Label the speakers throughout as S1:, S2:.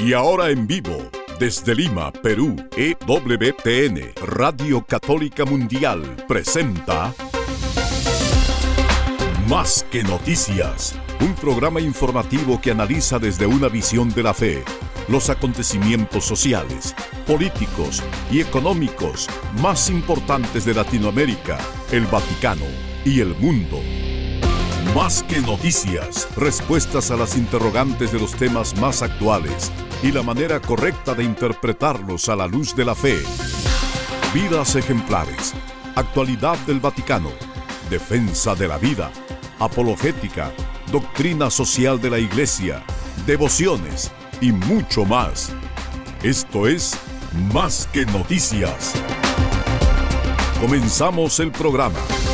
S1: Y ahora en vivo, desde Lima, Perú, EWTN, Radio Católica Mundial, presenta Más que Noticias, un programa informativo que analiza desde una visión de la fe los acontecimientos sociales, políticos y económicos más importantes de Latinoamérica, el Vaticano y el mundo. Más que noticias, respuestas a las interrogantes de los temas más actuales y la manera correcta de interpretarlos a la luz de la fe. Vidas ejemplares, actualidad del Vaticano, defensa de la vida, apologética, doctrina social de la Iglesia, devociones y mucho más. Esto es Más que Noticias. Comenzamos el programa.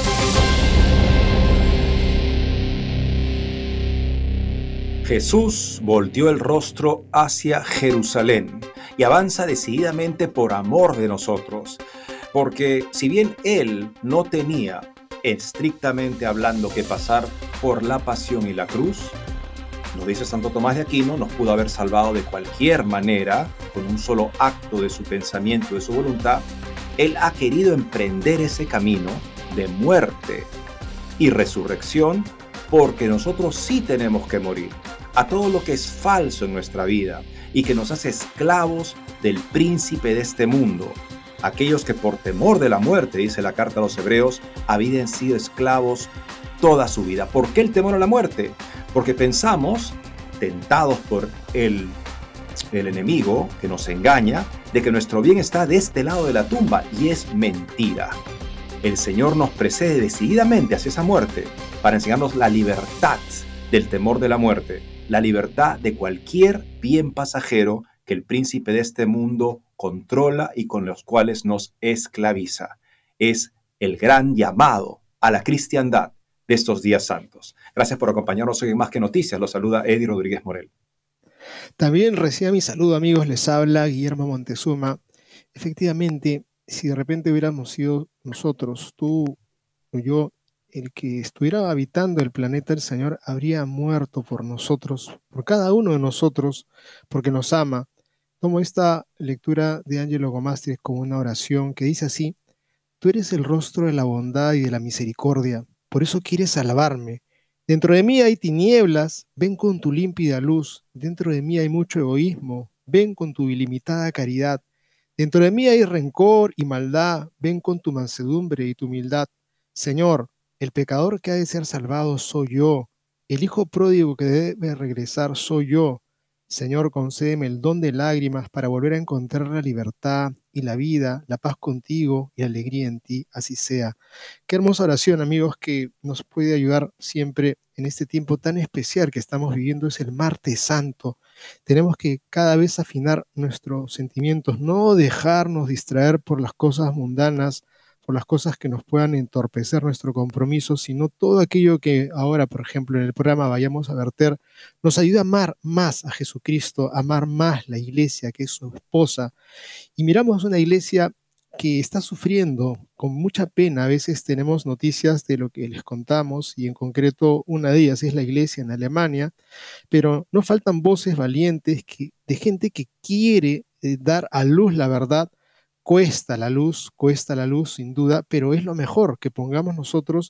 S2: Jesús volteó el rostro hacia Jerusalén y avanza decididamente por amor de nosotros, porque si bien Él no tenía, estrictamente hablando, que pasar por la pasión y la cruz, nos dice Santo Tomás de Aquino, nos pudo haber salvado de cualquier manera, con un solo acto de su pensamiento, de su voluntad. Él ha querido emprender ese camino de muerte y resurrección, porque nosotros sí tenemos que morir a todo lo que es falso en nuestra vida y que nos hace esclavos del príncipe de este mundo. Aquellos que por temor de la muerte, dice la carta a los Hebreos, habían sido esclavos toda su vida. ¿Por qué el temor a la muerte? Porque pensamos, tentados por el enemigo que nos engaña, de que nuestro bien está de este lado de la tumba, y es mentira. El Señor nos precede decididamente hacia esa muerte para enseñarnos la libertad del temor de la muerte, la libertad de cualquier bien pasajero que el príncipe de este mundo controla y con los cuales nos esclaviza. Es el gran llamado a la cristiandad de estos días santos. Gracias por acompañarnos hoy en Más que Noticias. Los saluda Eddie Rodríguez Morel.
S3: También reciba mi saludo, amigos. Les habla Guillermo Montezuma. Efectivamente, si de repente hubiéramos sido nosotros, tú o yo, el que estuviera habitando el planeta, el Señor habría muerto por nosotros, por cada uno de nosotros, porque nos ama. Tomo esta lectura de Angelo Gomastri como una oración que dice así: tú eres el rostro de la bondad y de la misericordia, por eso quieres salvarme. Dentro de mí hay tinieblas, ven con tu límpida luz. Dentro de mí hay mucho egoísmo, ven con tu ilimitada caridad. Dentro de mí hay rencor y maldad, ven con tu mansedumbre y tu humildad. Señor, el pecador que ha de ser salvado soy yo, el hijo pródigo que debe regresar soy yo. Señor, concédeme el don de lágrimas para volver a encontrar la libertad y la vida, la paz contigo y la alegría en ti, así sea. Qué hermosa oración, amigos, que nos puede ayudar siempre en este tiempo tan especial que estamos viviendo. Es el Martes Santo. Tenemos que cada vez afinar nuestros sentimientos, no dejarnos distraer por las cosas mundanas, por las cosas que nos puedan entorpecer nuestro compromiso, sino todo aquello que ahora, por ejemplo, en el programa vayamos a verter, nos ayuda a amar más a Jesucristo, a amar más la iglesia, que es su esposa. Y miramos una iglesia que está sufriendo con mucha pena. A veces tenemos noticias de lo que les contamos, y en concreto una de ellas es la iglesia en Alemania, pero no faltan voces valientes de gente que quiere dar a luz la verdad. Cuesta la luz sin duda, pero es lo mejor que pongamos nosotros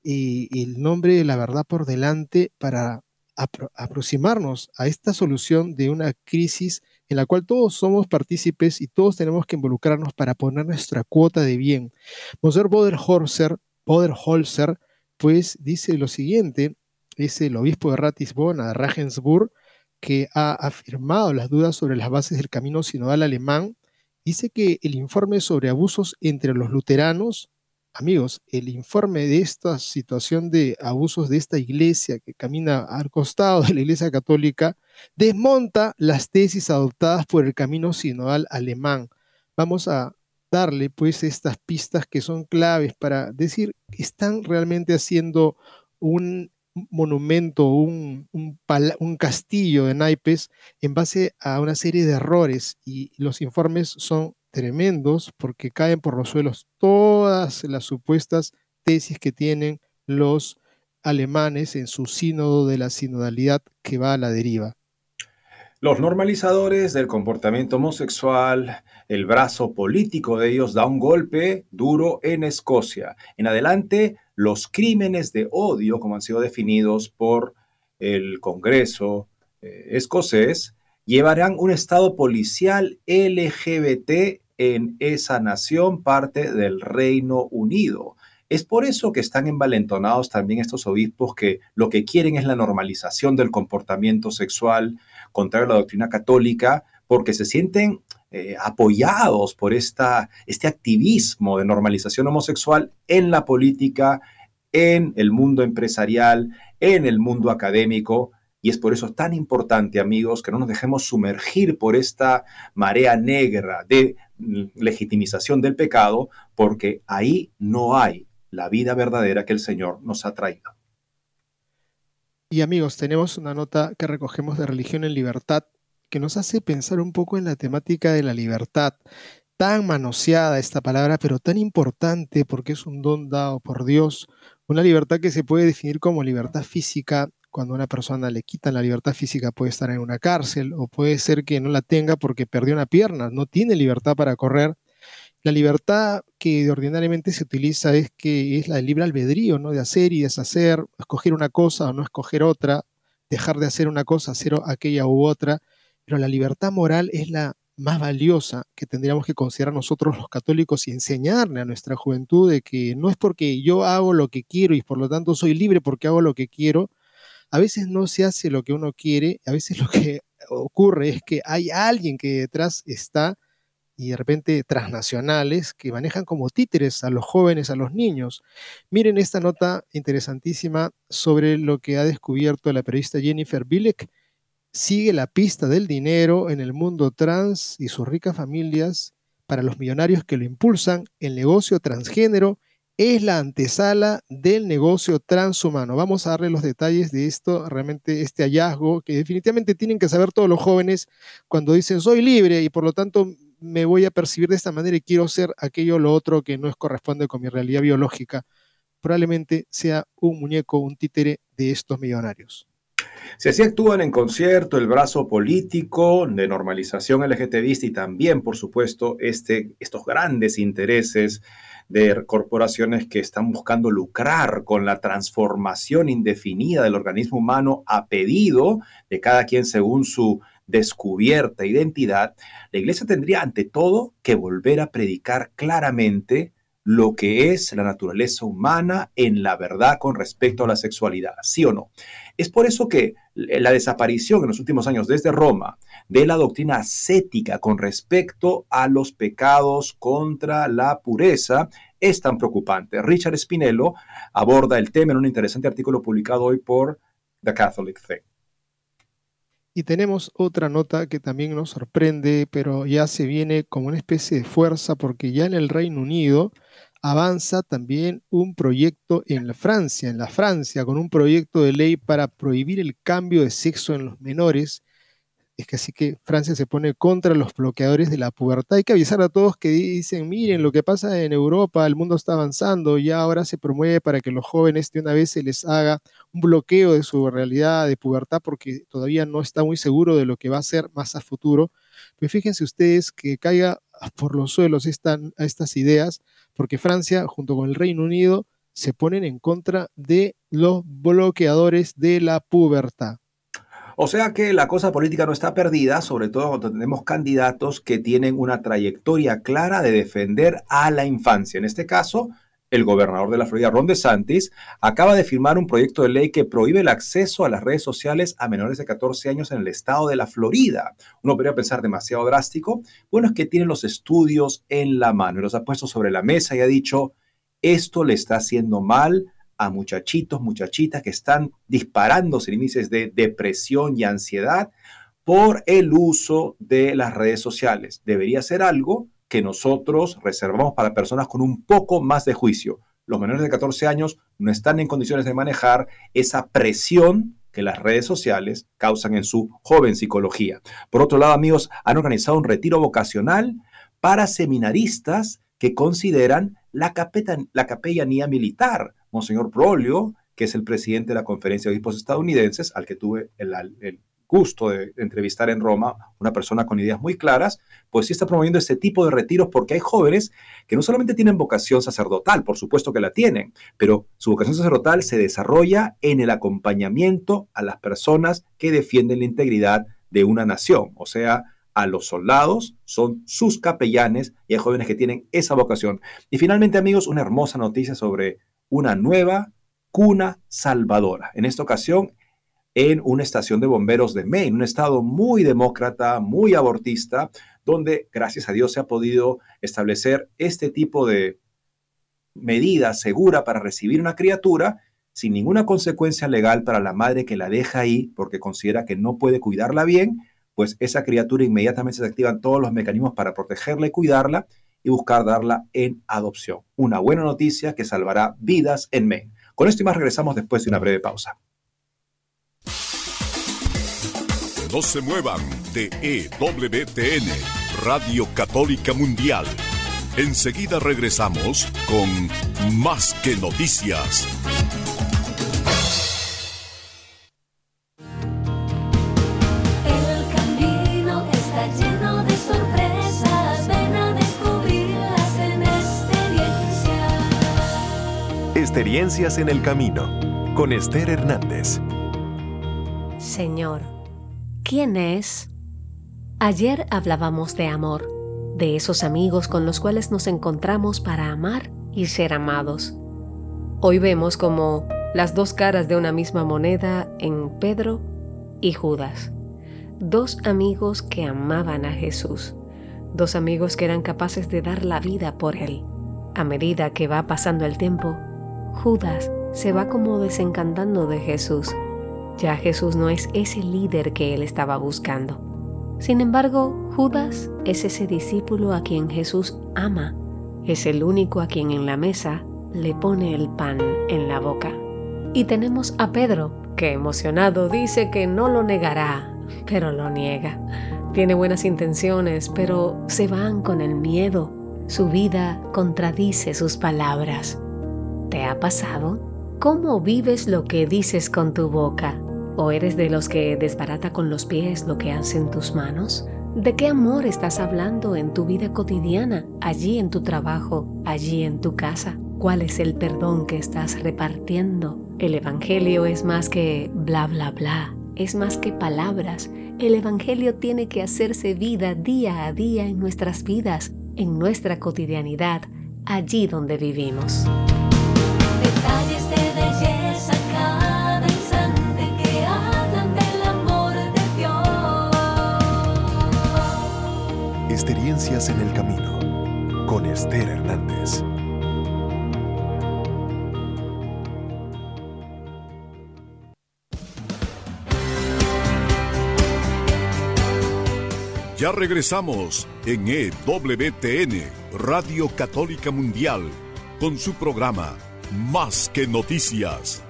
S3: el nombre de la verdad por delante para aproximarnos a esta solución de una crisis en la cual todos somos partícipes y todos tenemos que involucrarnos para poner nuestra cuota de bien. Monseñor Boderholzer, pues dice lo siguiente, es el obispo de Ratisbona, de Regensburg, que ha afirmado las dudas sobre las bases del camino sinodal alemán. Dice que el informe sobre abusos entre los luteranos, amigos, el informe de esta situación de abusos de esta iglesia que camina al costado de la iglesia católica, desmonta las tesis adoptadas por el camino sinodal alemán. Vamos a darle pues estas pistas que son claves para decir que están realmente haciendo un monumento, un castillo de naipes en base a una serie de errores, y los informes son tremendos porque caen por los suelos todas las supuestas tesis que tienen los alemanes en su sínodo de la sinodalidad que va a la deriva.
S2: Los normalizadores del comportamiento homosexual, el brazo político de ellos da un golpe duro en Escocia. En adelante, los crímenes de odio, como han sido definidos por el Congreso escocés, llevarán un estado policial LGBT en esa nación, parte del Reino Unido. Es por eso que están envalentonados también estos obispos que lo que quieren es la normalización del comportamiento sexual, contrario a la doctrina católica, porque se sienten apoyados por este activismo de normalización homosexual en la política, en el mundo empresarial, en el mundo académico. Y es por eso tan importante, amigos, que no nos dejemos sumergir por esta marea negra de legitimización del pecado, porque ahí no hay la vida verdadera que el Señor nos ha traído.
S3: Y amigos, tenemos una nota que recogemos de Religión en Libertad que nos hace pensar un poco en la temática de la libertad. Tan manoseada esta palabra, pero tan importante porque es un don dado por Dios. Una libertad que se puede definir como libertad física. Cuando a una persona le quitan la libertad física puede estar en una cárcel o puede ser que no la tenga porque perdió una pierna, no tiene libertad para correr. La libertad que ordinariamente se utiliza es que es la del libre albedrío, ¿no? De hacer y deshacer, escoger una cosa o no escoger otra, dejar de hacer una cosa, hacer aquella u otra. Pero la libertad moral es la más valiosa que tendríamos que considerar nosotros los católicos y enseñarle a nuestra juventud de que no es porque yo hago lo que quiero y por lo tanto soy libre porque hago lo que quiero. A veces no se hace lo que uno quiere, a veces lo que ocurre es que hay alguien que detrás está y de repente transnacionales que manejan como títeres a los jóvenes, a los niños. Miren esta nota interesantísima sobre lo que ha descubierto la periodista Jennifer Bilek. Sigue la pista del dinero en el mundo trans y sus ricas familias para los millonarios que lo impulsan. El negocio transgénero es la antesala del negocio transhumano. Vamos a darle los detalles de esto, realmente este hallazgo que definitivamente tienen que saber todos los jóvenes cuando dicen soy libre y por lo tanto me voy a percibir de esta manera y quiero ser aquello o lo otro que no corresponde con mi realidad biológica. Probablemente sea un muñeco, un títere de estos millonarios.
S2: Si así actúan en concierto el brazo político de normalización LGTBista y también, por supuesto, estos grandes intereses de corporaciones que están buscando lucrar con la transformación indefinida del organismo humano a pedido de cada quien según su descubierta identidad, la Iglesia tendría ante todo que volver a predicar claramente lo que es la naturaleza humana en la verdad con respecto a la sexualidad, ¿sí o no? Es por eso que la desaparición en los últimos años desde Roma de la doctrina ascética con respecto a los pecados contra la pureza es tan preocupante. Richard Spinello aborda el tema en un interesante artículo publicado hoy por The Catholic Thing.
S3: Y tenemos otra nota que también nos sorprende, pero ya se viene como una especie de fuerza porque ya en el Reino Unido avanza también un proyecto en la Francia, con un proyecto de ley para prohibir el cambio de sexo en los menores. Es que así que Francia se pone contra los bloqueadores de la pubertad. Hay que avisar a todos que dicen, miren lo que pasa en Europa, el mundo está avanzando, ya ahora se promueve para que los jóvenes de una vez se les haga un bloqueo de su realidad de pubertad porque todavía no está muy seguro de lo que va a ser más a futuro. Pero fíjense ustedes que caiga por los suelos estas ideas, porque Francia junto con el Reino Unido se ponen en contra de los bloqueadores de la pubertad.
S2: O sea que la cosa política no está perdida, sobre todo cuando tenemos candidatos que tienen una trayectoria clara de defender a la infancia. En este caso, el gobernador de la Florida, Ron DeSantis, acaba de firmar un proyecto de ley que prohíbe el acceso a las redes sociales a menores de 14 años en el estado de la Florida. Uno podría pensar demasiado drástico. Bueno, es que tiene los estudios en la mano y los ha puesto sobre la mesa y ha dicho, esto le está haciendo mal a muchachitos, muchachitas que están disparándose en índices de depresión y ansiedad por el uso de las redes sociales. Debería ser algo que nosotros reservamos para personas con un poco más de juicio. Los menores de 14 años no están en condiciones de manejar esa presión que las redes sociales causan en su joven psicología. Por otro lado, amigos, han organizado un retiro vocacional para seminaristas que consideran la capellanía militar. Monseñor Broglio, que es el presidente de la Conferencia de Obispos Estadounidenses, al que tuve el gusto de entrevistar en Roma, una persona con ideas muy claras, pues sí está promoviendo este tipo de retiros porque hay jóvenes que no solamente tienen vocación sacerdotal, por supuesto que la tienen, pero su vocación sacerdotal se desarrolla en el acompañamiento a las personas que defienden la integridad de una nación, o sea, a los soldados son sus capellanes y hay jóvenes que tienen esa vocación. Y finalmente, amigos, una hermosa noticia sobre una nueva cuna salvadora. En esta ocasión, en una estación de bomberos de Maine, un estado muy demócrata, muy abortista, donde gracias a Dios se ha podido establecer este tipo de medida segura para recibir una criatura sin ninguna consecuencia legal para la madre que la deja ahí porque considera que no puede cuidarla bien, pues esa criatura inmediatamente se activan todos los mecanismos para protegerla y cuidarla y buscar darla en adopción. Una buena noticia que salvará vidas en Maine. Con esto y más regresamos después de una breve pausa.
S1: No se muevan de EWTN, Radio Católica Mundial. Enseguida regresamos con Más que Noticias.
S4: El camino está lleno de sorpresas, ven a descubrirlas en Experiencias.
S5: Experiencias en el Camino, con Esther Hernández.
S6: Señor, ¿quién es? Ayer hablábamos de amor, de esos amigos con los cuales nos encontramos para amar y ser amados. Hoy vemos como las dos caras de una misma moneda en Pedro y Judas. Dos amigos que amaban a Jesús, dos amigos que eran capaces de dar la vida por él. A medida que va pasando el tiempo, Judas se va como desencantando de Jesús. Ya Jesús no es ese líder que él estaba buscando. Sin embargo, Judas es ese discípulo a quien Jesús ama. Es el único a quien en la mesa le pone el pan en la boca. Y tenemos a Pedro, que emocionado dice que no lo negará, pero lo niega. Tiene buenas intenciones, pero se van con el miedo. Su vida contradice sus palabras. ¿Te ha pasado? ¿Cómo vives lo que dices con tu boca? ¿O eres de los que desbarata con los pies lo que hacen tus manos? ¿De qué amor estás hablando en tu vida cotidiana, allí en tu trabajo, allí en tu casa? ¿Cuál es el perdón que estás repartiendo? El Evangelio es más que bla, bla, bla. Es más que palabras. El Evangelio tiene que hacerse vida día a día en nuestras vidas, en nuestra cotidianidad, allí donde vivimos.
S4: Detalles de belleza cada instante que hablan del amor de Dios.
S5: Experiencias en el Camino, con Esther Hernández.
S1: Ya regresamos en EWTN, Radio Católica Mundial, con su programa Más que Noticias.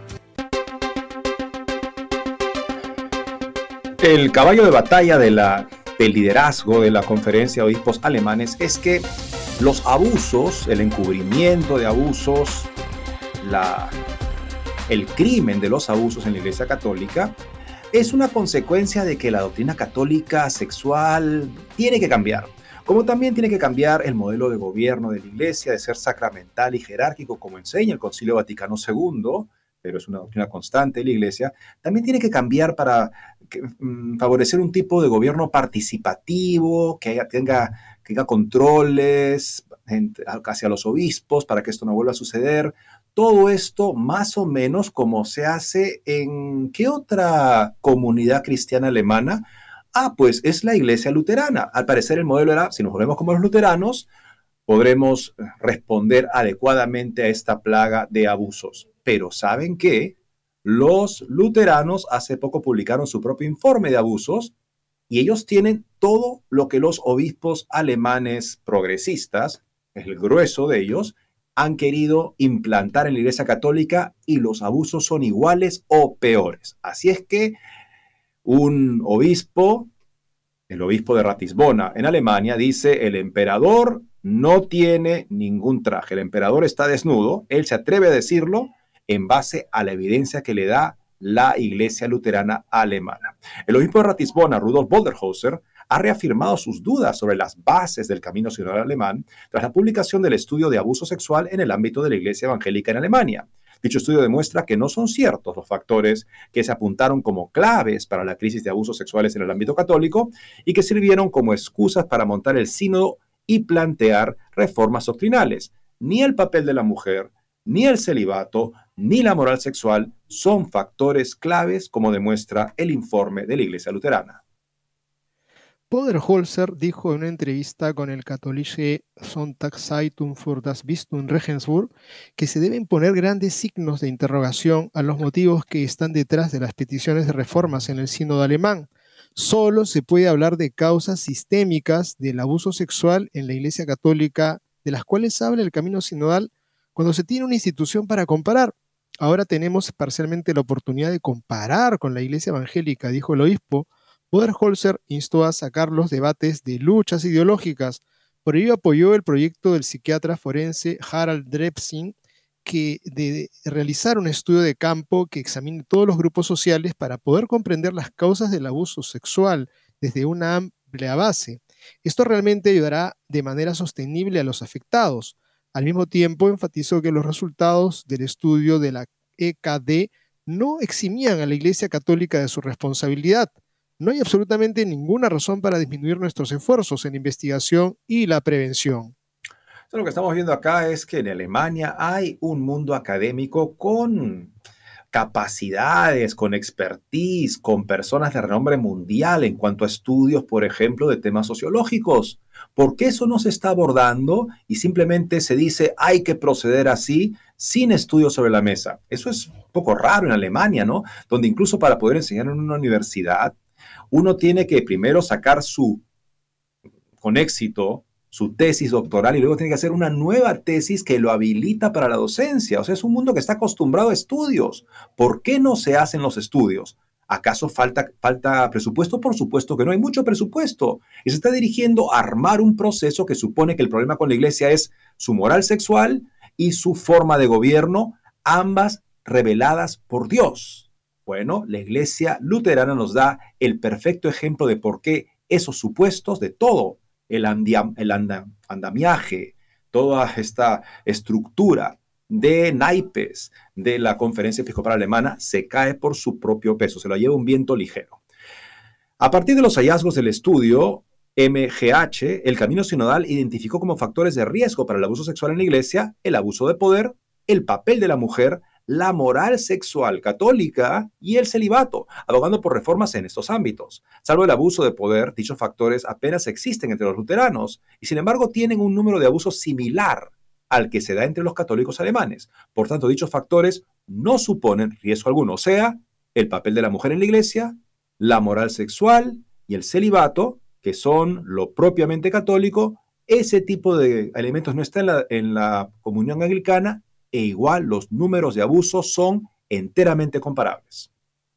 S2: El caballo de batalla del liderazgo de la Conferencia de Obispos Alemanes es que los abusos, el encubrimiento de abusos, el crimen de los abusos en la Iglesia Católica es una consecuencia de que la doctrina católica sexual tiene que cambiar, como también tiene que cambiar el modelo de gobierno de la Iglesia, de ser sacramental y jerárquico, como enseña el Concilio Vaticano II, pero es una doctrina constante de la Iglesia. También tiene que cambiar para favorecer un tipo de gobierno participativo, que tenga controles hacia los obispos, para que esto no vuelva a suceder. Todo esto más o menos como se hace en ¿qué otra comunidad cristiana alemana? Pues es la Iglesia luterana. Al parecer el modelo era, si nos volvemos como los luteranos, podremos responder adecuadamente a esta plaga de abusos. Pero ¿saben qué? Los luteranos hace poco publicaron su propio informe de abusos y ellos tienen todo lo que los obispos alemanes progresistas, el grueso de ellos, han querido implantar en la Iglesia Católica y los abusos son iguales o peores. Así es que un obispo, el obispo de Ratisbona en Alemania, dice: el emperador no tiene ningún traje, el emperador está desnudo. Él se atreve a decirlo en base a la evidencia que le da la Iglesia Luterana Alemana. El obispo de Ratisbona, Rudolf Bodenhöser, ha reafirmado sus dudas sobre las bases del camino sinodal alemán tras la publicación del estudio de abuso sexual en el ámbito de la Iglesia Evangélica en Alemania. Dicho estudio demuestra que no son ciertos los factores que se apuntaron como claves para la crisis de abusos sexuales en el ámbito católico y que sirvieron como excusas para montar el sínodo y plantear reformas doctrinales. Ni el papel de la mujer, ni el celibato, ni la moral sexual son factores claves, como demuestra el informe de la Iglesia Luterana.
S3: Poderholzer dijo en una entrevista con el Katholische Sonntagszeitung für das Bistum Regensburg que se deben poner grandes signos de interrogación a los motivos que están detrás de las peticiones de reformas en el sínodo alemán. Solo se puede hablar de causas sistémicas del abuso sexual en la Iglesia Católica, de las cuales habla el camino sinodal, cuando se tiene una institución para comparar. Ahora tenemos parcialmente la oportunidad de comparar con la Iglesia Evangélica, dijo el obispo. Poderholzer instó a sacar los debates de luchas ideológicas. Por ello apoyó el proyecto del psiquiatra forense Harald Drebsing de realizar un estudio de campo que examine todos los grupos sociales para poder comprender las causas del abuso sexual desde una amplia base. Esto realmente ayudará de manera sostenible a los afectados. Al mismo tiempo, enfatizó que los resultados del estudio de la EKD no eximían a la Iglesia Católica de su responsabilidad. No hay absolutamente ninguna razón para disminuir nuestros esfuerzos en investigación y la prevención.
S2: Lo que estamos viendo acá es que en Alemania hay un mundo académico con capacidades, con expertise, con personas de renombre mundial en cuanto a estudios, por ejemplo, de temas sociológicos. ¿Por qué eso no se está abordando y simplemente se dice hay que proceder así sin estudios sobre la mesa? Eso es un poco raro en Alemania, ¿no? Donde incluso para poder enseñar en una universidad, uno tiene que primero sacar con éxito su tesis doctoral y luego tiene que hacer una nueva tesis que lo habilita para la docencia. O sea, es un mundo que está acostumbrado a estudios. ¿Por qué no se hacen los estudios? ¿Acaso falta presupuesto? Por supuesto que no hay mucho presupuesto. Y se está dirigiendo a armar un proceso que supone que el problema con la iglesia es su moral sexual y su forma de gobierno, ambas reveladas por Dios. Bueno, la Iglesia Luterana nos da el perfecto ejemplo de por qué esos supuestos de todo el andamiaje, toda esta estructura de naipes de la Conferencia Episcopal Alemana se cae por su propio peso, se lo lleva un viento ligero. A partir de los hallazgos del estudio MGH, el camino sinodal identificó como factores de riesgo para el abuso sexual en la Iglesia el abuso de poder, el papel de la mujer, la moral sexual católica y el celibato, abogando por reformas en estos ámbitos. Salvo el abuso de poder, dichos factores apenas existen entre los luteranos y sin embargo tienen un número de abusos similar al que se da entre los católicos alemanes. Por tanto, dichos factores no suponen riesgo alguno, o sea, el papel de la mujer en la iglesia, la moral sexual y el celibato, que son lo propiamente católico. Ese tipo de elementos no está en la comunión anglicana, e igual los números de abusos son enteramente comparables.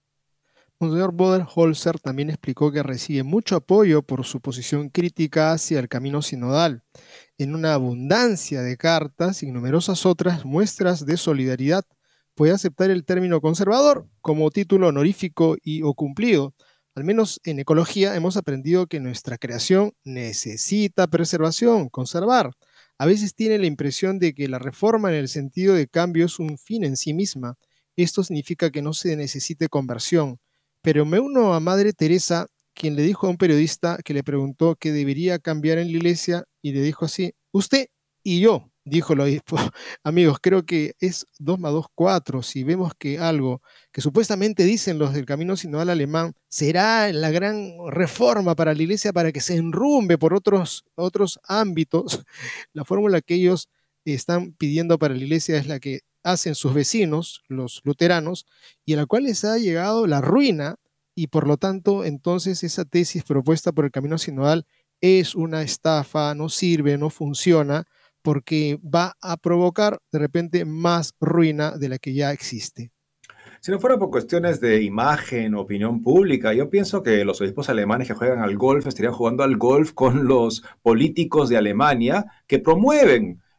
S3: Monseñor Bodenholzer también explicó que recibe mucho apoyo por su posición crítica hacia el camino sinodal, en una abundancia de cartas y numerosas otras muestras de solidaridad. Puede aceptar el término conservador como título honorífico o cumplido. Al menos en ecología hemos aprendido que nuestra creación necesita preservación, conservar. A veces tiene la impresión de que la reforma en el sentido de cambio es un fin en sí misma. Esto significa que no se necesite conversión. Pero me uno a Madre Teresa, quien le dijo a un periodista que le preguntó qué debería cambiar en la iglesia y le dijo así: usted y yo, dijo el obispo. Amigos, creo que es 2 más 2, 4. Si vemos que algo que supuestamente dicen los del camino sinodal alemán será la gran reforma para la iglesia para que se enrumbe por otros ámbitos, la fórmula que ellos están pidiendo para la iglesia es la que hacen sus vecinos, los luteranos, y a la cual les ha llegado la ruina, y por lo tanto, entonces esa tesis propuesta por el camino sinodal es una estafa, no sirve, no funciona, porque va a provocar de repente más ruina de la que ya existe.
S2: Si no fuera por cuestiones de imagen, opinión pública, yo pienso que los obispos alemanes que juegan al golf estarían jugando al golf con los políticos de Alemania que promueven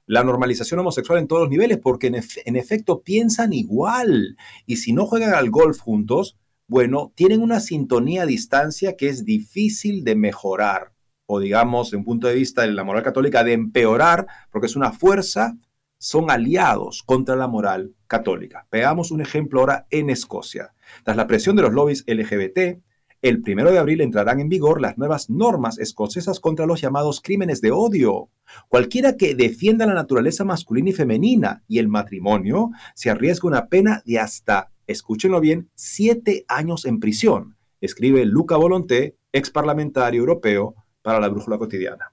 S2: la normalización homosexual en todos los niveles, porque en efecto piensan igual. Y si no juegan al golf juntos, bueno, tienen una sintonía a distancia que es difícil de mejorar, o digamos, desde un punto de vista de la moral católica, de empeorar, porque es una fuerza, son aliados contra la moral católica. Veamos un ejemplo ahora en Escocia. Tras la presión de los lobbies LGBT, el 1 de abril entrarán en vigor las nuevas normas escocesas contra los llamados crímenes de odio. Cualquiera que defienda la naturaleza masculina y femenina y el matrimonio se arriesga una pena de hasta, escúchenlo bien, 7 años en prisión, escribe Luca Volonté, ex parlamentario europeo para la Brújula Cotidiana.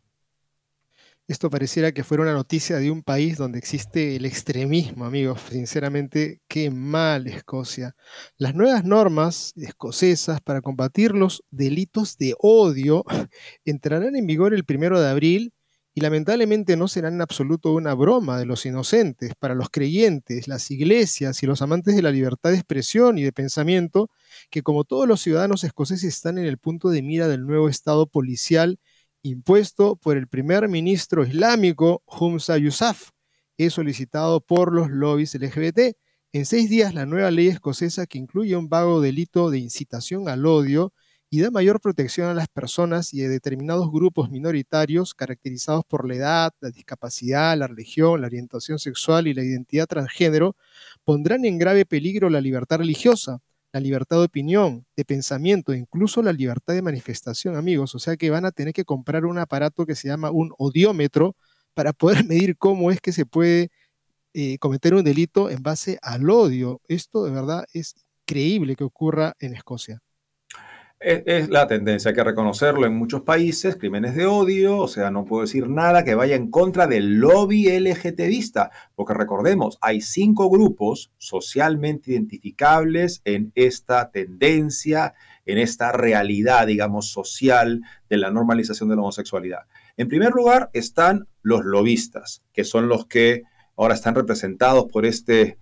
S3: Esto pareciera que fuera una noticia de un país donde existe el extremismo, amigos. Sinceramente, qué mal Escocia. Las nuevas normas escocesas para combatir los delitos de odio entrarán en vigor el 1 de abril y lamentablemente no serán en absoluto una broma de los inocentes. Para los creyentes, las iglesias y los amantes de la libertad de expresión y de pensamiento, que como todos los ciudadanos escoceses están en el punto de mira del nuevo estado policial impuesto por el primer ministro islámico Humza Yousaf, es solicitado por los lobbies LGBT. En 6 días, la nueva ley escocesa, que incluye un vago delito de incitación al odio y da mayor protección a las personas y a determinados grupos minoritarios caracterizados por la edad, la discapacidad, la religión, la orientación sexual y la identidad transgénero, pondrán en grave peligro la libertad religiosa, la libertad de opinión, de pensamiento, incluso la libertad de manifestación, amigos. O sea que van a tener que comprar un aparato que se llama un odiómetro para poder medir cómo es que se puede cometer un delito en base al odio. Esto de verdad es increíble que ocurra en Escocia.
S2: Es la tendencia, hay que reconocerlo en muchos países, crímenes de odio, o sea, no puedo decir nada que vaya en contra del lobby LGTBista, porque recordemos, hay 5 grupos socialmente identificables en esta tendencia, en esta realidad, digamos, social de la normalización de la homosexualidad. En primer lugar están los lobistas, que son los que ahora están representados por este,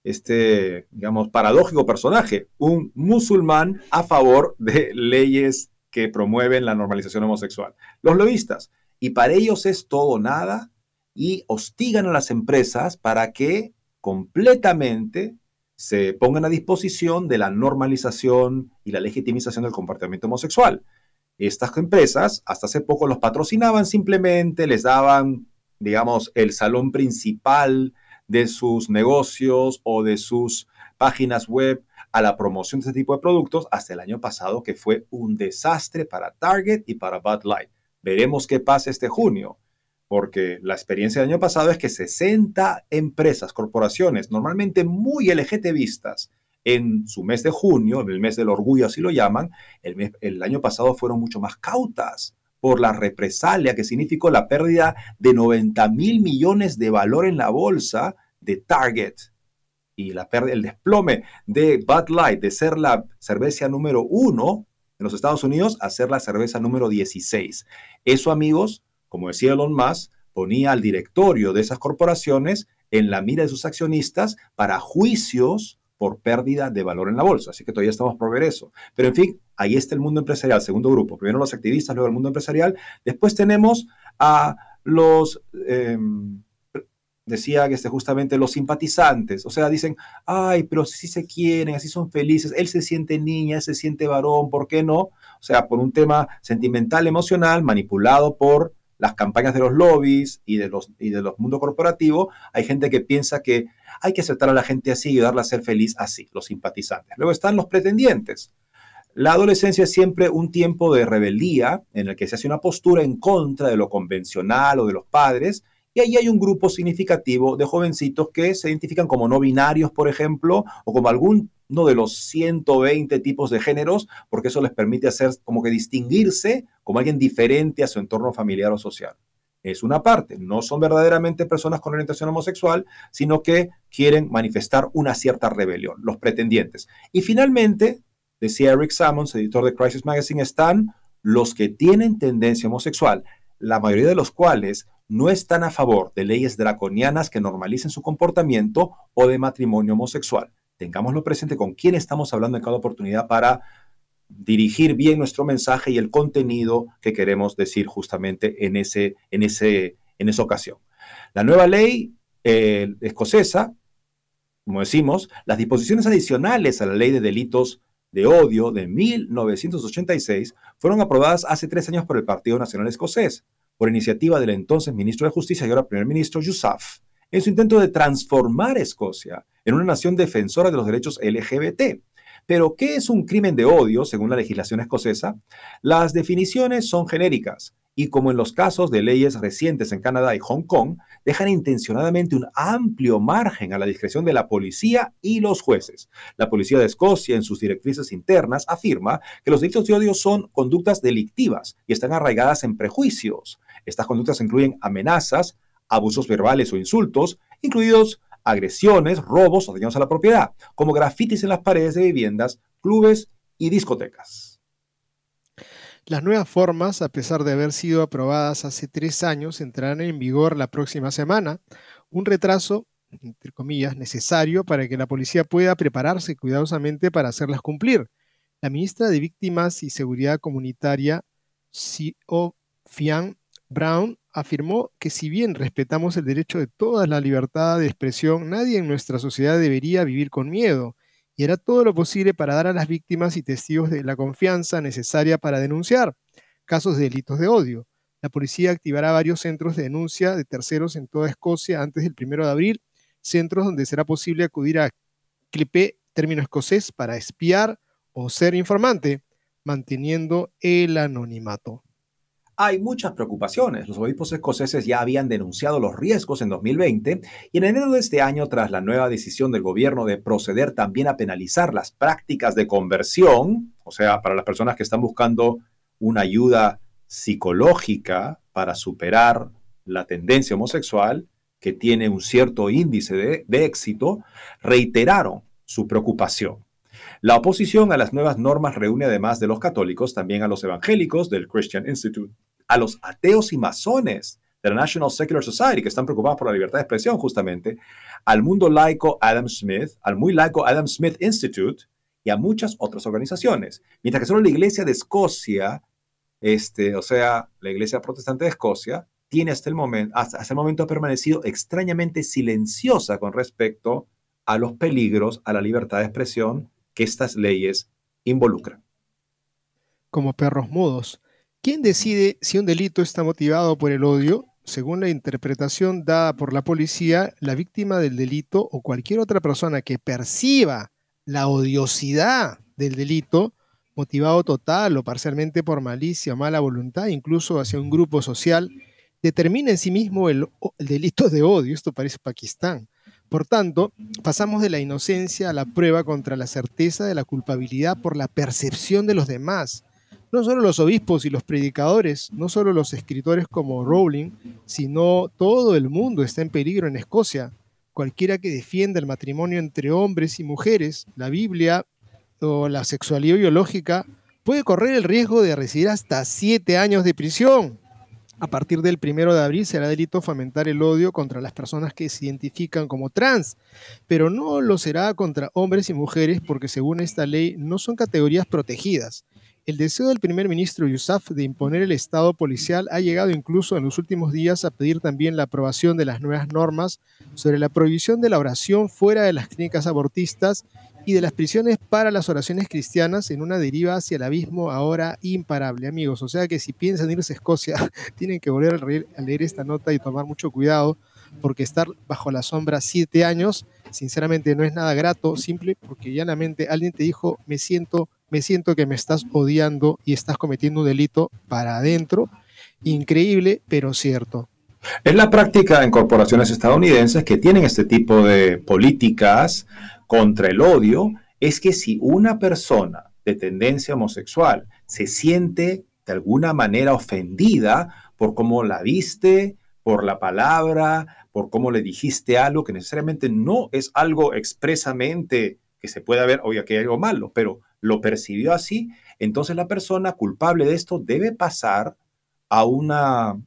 S2: digamos, paradójico personaje, un musulmán a favor de leyes que promueven la normalización homosexual. Los lobistas, y para ellos es todo o nada, y hostigan a las empresas para que completamente se pongan a disposición de la normalización y la legitimización del comportamiento homosexual. Estas empresas, hasta hace poco los patrocinaban simplemente, les daban, digamos, el salón principal de sus negocios o de sus páginas web a la promoción de este tipo de productos hasta el año pasado, que fue un desastre para Target y para Bud Light. Veremos qué pasa este junio, porque la experiencia del año pasado es que 60 empresas, corporaciones, normalmente muy LGTBistas, en su mes de junio, en el mes del orgullo así lo llaman, el año pasado fueron mucho más cautas por la represalia que significó la pérdida de 90,000 millones de valor en la bolsa de Target y el desplome de Bud Light de ser la cerveza número 1 en los Estados Unidos a ser la cerveza número 16. Eso, amigos, como decía Elon Musk, ponía al directorio de esas corporaciones en la mira de sus accionistas para juicios por pérdida de valor en la bolsa. Así que todavía estamos por ver eso. Pero en fin, ahí está el mundo empresarial, segundo grupo. Primero los activistas, luego el mundo empresarial. Después tenemos a los, decía que justamente los simpatizantes. O sea, dicen, ay, pero si se quieren, así son felices. Él se siente niña, él se siente varón, ¿por qué no? O sea, por un tema sentimental, emocional, manipulado por las campañas de los lobbies y de los mundos corporativos, hay gente que piensa que hay que aceptar a la gente así y ayudarla a ser feliz así, los simpatizantes. Luego están los pretendientes. La adolescencia es siempre un tiempo de rebeldía en el que se hace una postura en contra de lo convencional o de los padres, y ahí hay un grupo significativo de jovencitos que se identifican como no binarios, por ejemplo, o como alguno de los 120 tipos de géneros, porque eso les permite hacer como que distinguirse como alguien diferente a su entorno familiar o social. Es una parte, no son verdaderamente personas con orientación homosexual, sino que quieren manifestar una cierta rebelión, los pretendientes. Y finalmente, decía Eric Sammons, editor de Crisis Magazine, están los que tienen tendencia homosexual, la mayoría de los cuales no están a favor de leyes draconianas que normalicen su comportamiento o de matrimonio homosexual. Tengámoslo presente con quién estamos hablando en cada oportunidad para dirigir bien nuestro mensaje y el contenido que queremos decir justamente en esa ocasión. La nueva ley escocesa, como decimos, las disposiciones adicionales a la ley de delitos de odio de 1986 fueron aprobadas hace 3 años por el Partido Nacional Escocés, por iniciativa del entonces ministro de Justicia y ahora primer ministro Yousaf, en su intento de transformar Escocia en una nación defensora de los derechos LGBT. Pero, ¿qué es un crimen de odio según la legislación escocesa? Las definiciones son genéricas y, como en los casos de leyes recientes en Canadá y Hong Kong, dejan intencionadamente un amplio margen a la discreción de la policía y los jueces. La policía de Escocia, en sus directrices internas, afirma que los delitos de odio son conductas delictivas y están arraigadas en prejuicios. Estas conductas incluyen amenazas, abusos verbales o insultos, incluidos agresiones, robos o daños a la propiedad, como grafitis en las paredes de viviendas, clubes y discotecas.
S3: Las nuevas formas, a pesar de haber sido aprobadas hace 3 años, entrarán en vigor la próxima semana, un retraso, entre comillas, necesario para que la policía pueda prepararse cuidadosamente para hacerlas cumplir. La ministra de Víctimas y Seguridad Comunitaria, C.O. Fian Brown, afirmó que si bien respetamos el derecho de toda la libertad de expresión, nadie en nuestra sociedad debería vivir con miedo y hará todo lo posible para dar a las víctimas y testigos de la confianza necesaria para denunciar casos de delitos de odio. La policía activará varios centros de denuncia de terceros en toda Escocia antes del 1 de abril, centros donde será posible acudir a CLIPE, término escocés, para espiar o ser informante, manteniendo el anonimato.
S2: Hay muchas preocupaciones. Los obispos escoceses ya habían denunciado los riesgos en 2020 y en enero de este año, tras la nueva decisión del gobierno de proceder también a penalizar las prácticas de conversión, o sea, para las personas que están buscando una ayuda psicológica para superar la tendencia homosexual, que tiene un cierto índice de éxito, reiteraron su preocupación. La oposición a las nuevas normas reúne, además de los católicos, también a los evangélicos del Christian Institute, a los ateos y masones de la National Secular Society, que están preocupados por la libertad de expresión justamente, al mundo laico Adam Smith, al muy laico Adam Smith Institute y a muchas otras organizaciones. Mientras que solo la Iglesia de Escocia, o sea, la Iglesia Protestante de Escocia, tiene hasta el momento ha permanecido extrañamente silenciosa con respecto a los peligros a la libertad de expresión que estas leyes involucran.
S3: Como perros mudos. ¿Quién decide si un delito está motivado por el odio? Según la interpretación dada por la policía, la víctima del delito o cualquier otra persona que perciba la odiosidad del delito, motivado total o parcialmente por malicia o mala voluntad, incluso hacia un grupo social, determina en sí mismo el delito de odio. Esto parece Pakistán. Por tanto, pasamos de la inocencia a la prueba contra la certeza de la culpabilidad por la percepción de los demás. No solo los obispos y los predicadores, no solo los escritores como Rowling, sino todo el mundo está en peligro en Escocia. Cualquiera que defienda el matrimonio entre hombres y mujeres, la Biblia o la sexualidad biológica puede correr el riesgo de recibir hasta 7 años de prisión. A partir del 1 de abril será delito fomentar el odio contra las personas que se identifican como trans, pero no lo será contra hombres y mujeres porque según esta ley no son categorías protegidas. El deseo del primer ministro Yousaf de imponer el estado policial ha llegado incluso en los últimos días a pedir también la aprobación de las nuevas normas sobre la prohibición de la oración fuera de las clínicas abortistas y de las prisiones para las oraciones cristianas, en una deriva hacia el abismo ahora imparable, amigos. O sea que si piensan irse a Escocia, tienen que volver a leer esta nota y tomar mucho cuidado, porque estar bajo la sombra 7 años, sinceramente no es nada grato, simple porque llanamente alguien te dijo, me siento que me estás odiando y estás cometiendo un delito para adentro. Increíble, pero cierto.
S2: Es la práctica en corporaciones estadounidenses que tienen este tipo de políticas contra el odio, es que si una persona de tendencia homosexual se siente de alguna manera ofendida por cómo la viste, por la palabra, por cómo le dijiste algo que necesariamente no es algo expresamente que se pueda ver, oye, que hay algo malo, pero lo percibió así, entonces la persona culpable de esto debe pasar a un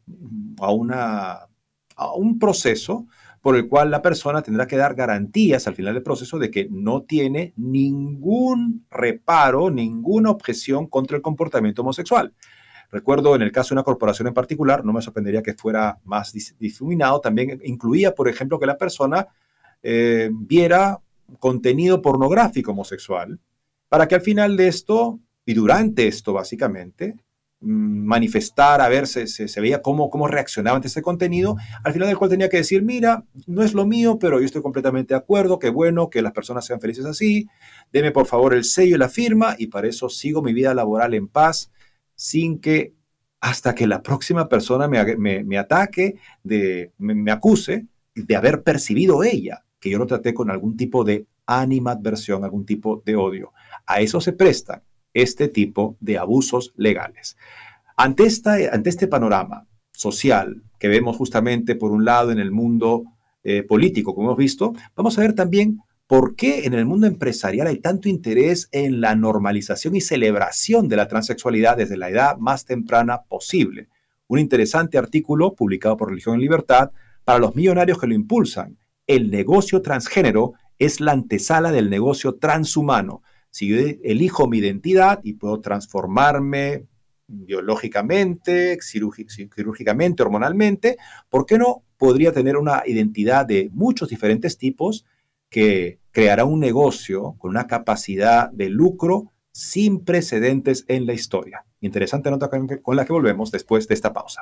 S2: proceso por el cual la persona tendrá que dar garantías al final del proceso de que no tiene ningún reparo, ninguna objeción contra el comportamiento homosexual. Recuerdo en el caso de una corporación en particular, no me sorprendería que fuera más difuminado, también incluía, por ejemplo, que la persona viera contenido pornográfico homosexual, para que al final de esto, y durante esto básicamente, manifestar, a ver, se veía cómo reaccionaba ante ese contenido, al final del cual tenía que decir, mira, no es lo mío, pero yo estoy completamente de acuerdo, qué bueno que las personas sean felices así, deme por favor el sello y la firma, y para eso sigo mi vida laboral en paz, sin que, hasta que la próxima persona me ataque, me acuse de haber percibido ella, que yo lo traté con algún tipo de animadversión, algún tipo de odio. A eso se prestan este tipo de abusos legales. Ante este panorama social que vemos justamente por un lado en el mundo político, como hemos visto, vamos a ver también por qué en el mundo empresarial hay tanto interés en la normalización y celebración de la transexualidad desde la edad más temprana posible. Un interesante artículo publicado por Religión en Libertad para los millonarios que lo impulsan. El negocio transgénero es la antesala del negocio transhumano. Si yo elijo mi identidad y puedo transformarme biológicamente, quirúrgicamente, hormonalmente, ¿por qué no podría tener una identidad de muchos diferentes tipos que creará un negocio con una capacidad de lucro sin precedentes en la historia? Interesante nota con la que volvemos después de esta pausa.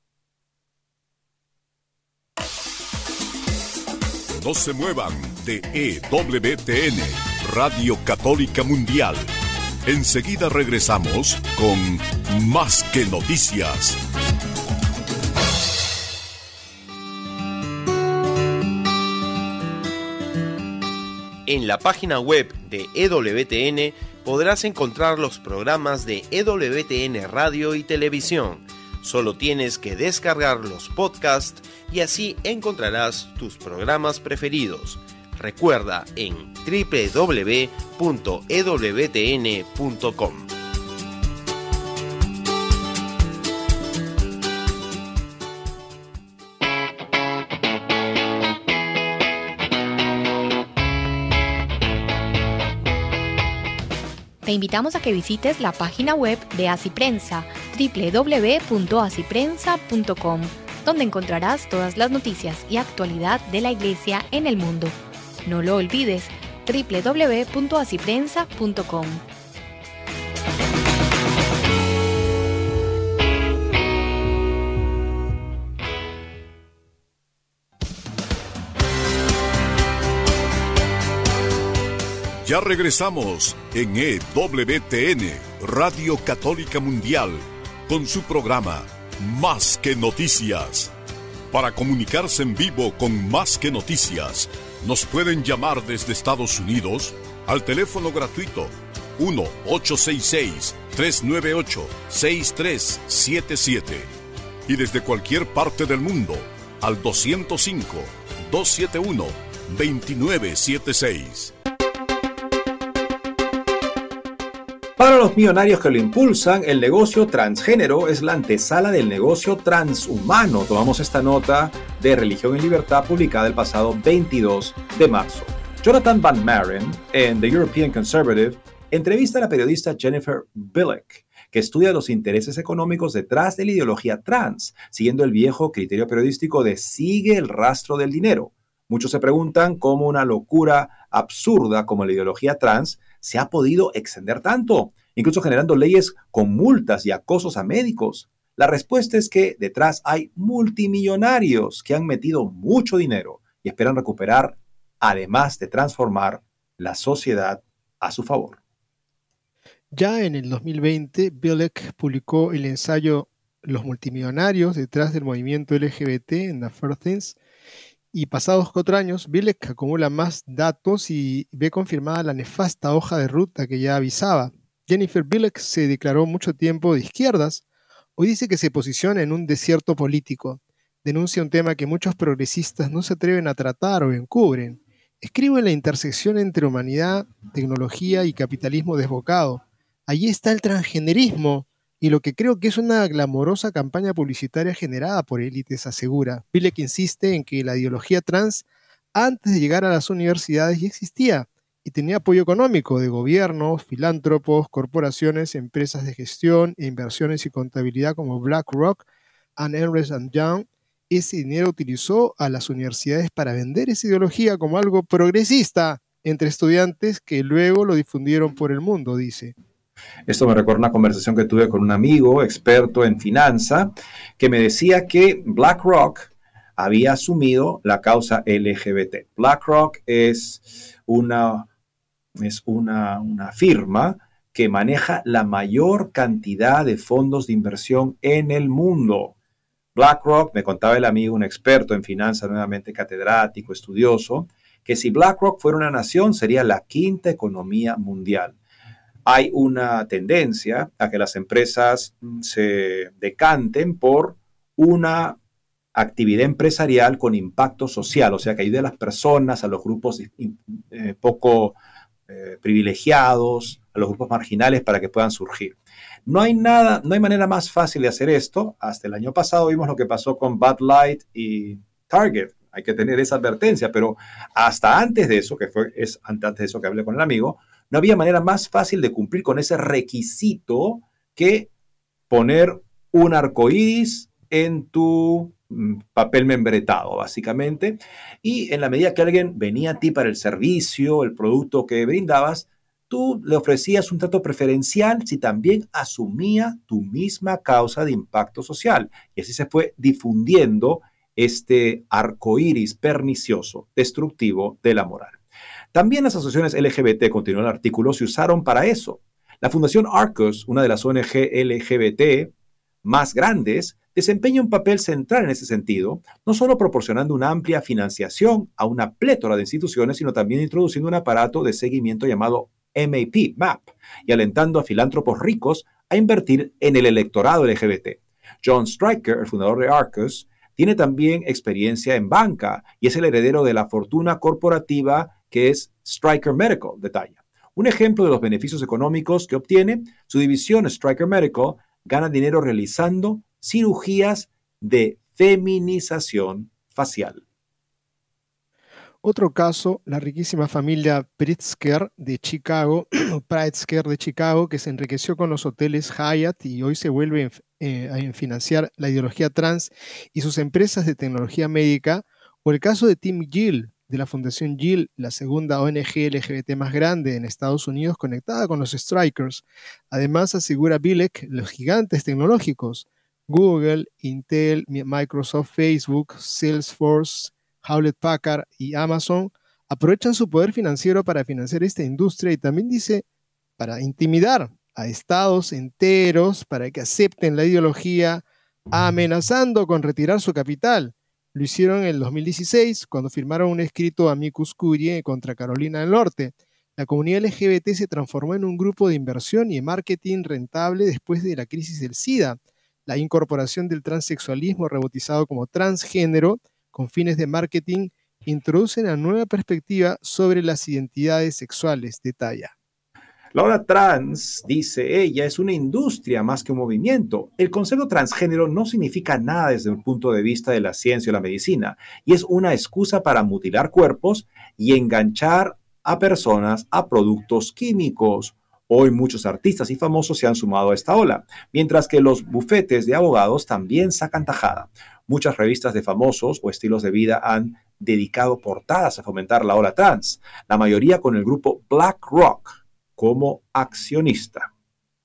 S1: No se muevan de EWTN, Radio Católica Mundial. Enseguida regresamos con Más que Noticias.
S7: En la página web de EWTN podrás encontrar los programas de EWTN Radio y Televisión. Solo tienes que descargar los podcasts y así encontrarás tus programas preferidos. Recuerda en www.ewtn.com.
S8: Te invitamos a que visites la página web de Asiprensa, www.asiprensa.com, donde encontrarás todas las noticias y actualidad de la Iglesia en el mundo. No lo olvides, www.asiprensa.com.
S1: Ya regresamos en EWTN, Radio Católica Mundial, con su programa Más que Noticias. Para comunicarse en vivo con Más que Noticias, nos pueden llamar desde Estados Unidos al teléfono gratuito 1-866-398-6377 y desde cualquier parte del mundo al 205-271-2976.
S2: Para los millonarios que lo impulsan, el negocio transgénero es la antesala del negocio transhumano. Tomamos esta nota de Religión en Libertad publicada el pasado 22 de marzo. Jonathan Van Maren, en The European Conservative, entrevista a la periodista Jennifer Bilek, que estudia los intereses económicos detrás de la ideología trans, siguiendo el viejo criterio periodístico de sigue el rastro del dinero. Muchos se preguntan cómo una locura absurda como la ideología trans se ha podido extender tanto, incluso generando leyes con multas y acosos a médicos. La respuesta es que detrás hay multimillonarios que han metido mucho dinero y esperan recuperar, además de transformar la sociedad a su favor.
S3: Ya en el 2020, Bilek publicó el ensayo Los multimillonarios detrás del movimiento LGBT en The Fair Things. Y pasados 4 años, Bilek acumula más datos y ve confirmada la nefasta hoja de ruta que ya avisaba. Jennifer Bilek se declaró mucho tiempo de izquierdas. Hoy dice que se posiciona en un desierto político. Denuncia un tema que muchos progresistas no se atreven a tratar o encubren. Escribe en la intersección entre humanidad, tecnología y capitalismo desbocado. Allí está el transgenerismo y lo que creo que es una glamorosa campaña publicitaria generada por élites, asegura. Bilek insiste en que la ideología trans, antes de llegar a las universidades, ya existía y tenía apoyo económico de gobiernos, filántropos, corporaciones, empresas de gestión e inversiones y contabilidad como BlackRock and Ernst Young. Ese dinero utilizó a las universidades para vender esa ideología como algo progresista entre estudiantes que luego lo difundieron por el mundo, dice.
S2: Esto me recuerda una conversación que tuve con un amigo experto en finanza que me decía que BlackRock había asumido la causa LGBT. BlackRock es una firma que maneja la mayor cantidad de fondos de inversión en el mundo. BlackRock, me contaba el amigo, un experto en finanzas, nuevamente catedrático, estudioso, que si BlackRock fuera una nación sería la quinta economía mundial. Hay una tendencia a que las empresas se decanten por una actividad empresarial con impacto social, o sea, que ayude a las personas, a los grupos poco privilegiados, a los grupos marginales para que puedan surgir. No hay manera más fácil de hacer esto. Hasta el año pasado vimos lo que pasó con Bud Light y Target. Hay que tener esa advertencia, pero hasta antes de eso, antes de eso que hablé con el amigo, no había manera más fácil de cumplir con ese requisito que poner un arcoíris en tu papel membretado, básicamente. Y en la medida que alguien venía a ti para el servicio, el producto que brindabas, tú le ofrecías un trato preferencial si también asumía tu misma causa de impacto social. Y así se fue difundiendo este arcoíris pernicioso, destructivo de la moral. También las asociaciones LGBT, continuó el artículo, se usaron para eso. La Fundación Arcus, una de las ONG LGBT más grandes, desempeña un papel central en ese sentido, no solo proporcionando una amplia financiación a una plétora de instituciones, sino también introduciendo un aparato de seguimiento llamado MAP, y alentando a filántropos ricos a invertir en el electorado LGBT. John Stryker, el fundador de Arcus, tiene también experiencia en banca y es el heredero de la fortuna corporativa que es Stryker Medical, detalla. Un ejemplo de los beneficios económicos que obtiene, su división Stryker Medical gana dinero realizando cirugías de feminización facial.
S3: Otro caso, la riquísima familia Pritzker de Chicago, que se enriqueció con los hoteles Hyatt y hoy se vuelve a financiar la ideología trans y sus empresas de tecnología médica, o el caso de Tim Gill, de la Fundación Gill, la segunda ONG LGBT más grande en Estados Unidos conectada con los Strikers. Además, asegura Bilek, los gigantes tecnológicos, Google, Intel, Microsoft, Facebook, Salesforce, Hewlett Packard y Amazon aprovechan su poder financiero para financiar esta industria y también dice para intimidar a estados enteros para que acepten la ideología, amenazando con retirar su capital. Lo hicieron en el 2016 cuando firmaron un escrito amicus curiae contra Carolina del Norte. La comunidad LGBT se transformó en un grupo de inversión y de marketing rentable después de la crisis del SIDA. La incorporación del transexualismo, rebautizado como transgénero, con fines de marketing, introduce una nueva perspectiva sobre las identidades sexuales, detalla.
S2: La ola trans, dice ella, es una industria más que un movimiento. El concepto transgénero no significa nada desde un punto de vista de la ciencia o la medicina, y es una excusa para mutilar cuerpos y enganchar a personas a productos químicos. Hoy muchos artistas y famosos se han sumado a esta ola, mientras que los bufetes de abogados también sacan tajada. Muchas revistas de famosos o estilos de vida han dedicado portadas a fomentar la ola trans, la mayoría con el grupo BlackRock como accionista.